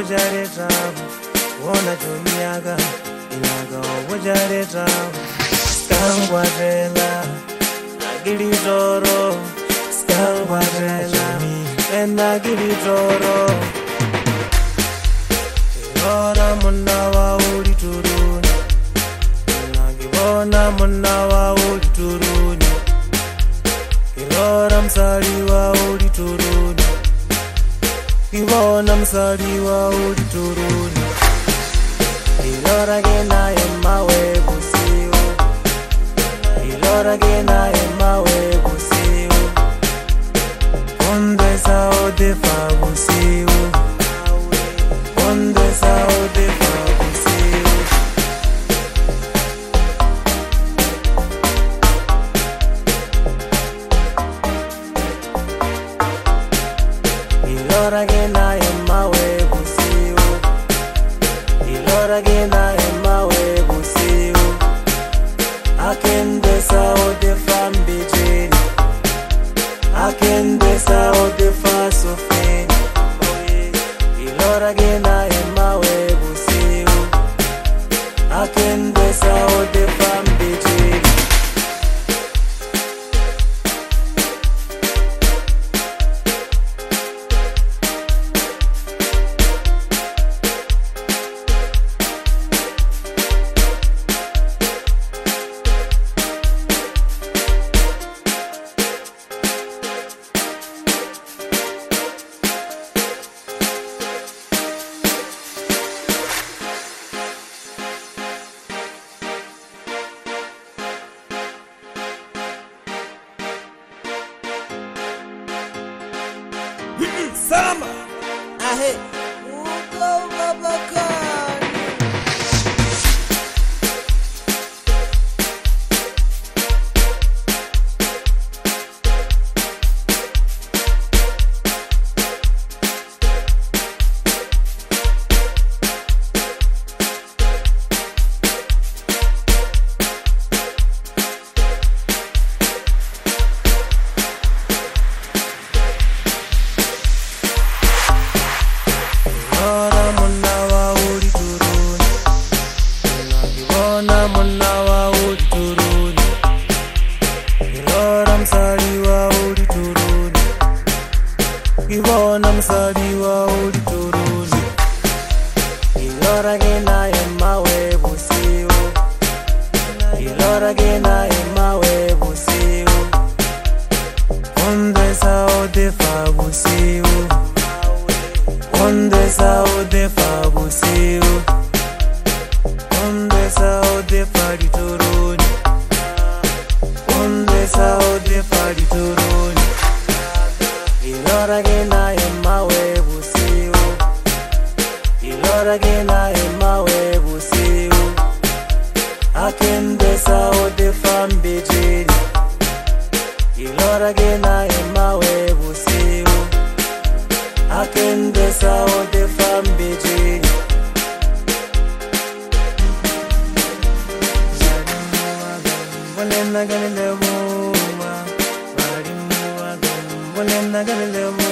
wajareta wona tumiaga inaga wajareta skangwatela agilitoro skangwatela ena agilitoro ilora munawa ulituruni nagibona munawa ulituruni ilora msaliwa ulituruni Kibona msaliwa ulituruni Ilora gena emawe busiu Ilora gena emawe busiu Onde sao de fa busiu Onde sao de fa busiu Ilora gena emawe busiu Ilora gena emawe busiu Akende sao de fambijini Akende sao de fasofeni Ilora gena emawe busiu Akende sao de fambijini Sama ahe uko babakani Munawa ulituruni Ilora msaliwa ulituruni Kibona msaliwa ulituruni Ilora gena emawe busiu Ilora gena emawe busiu Onde sao de fa busiu Onde sao de fa busiu Onde sao de farituruni Onde sao de farituruni Ilora gena emawe busiu Ilora gena emawe busiu Akende sao de fambijini Ilora gena emawe busiu Akende sao de fambijini Volena galileo, Marimua, Volena galileo.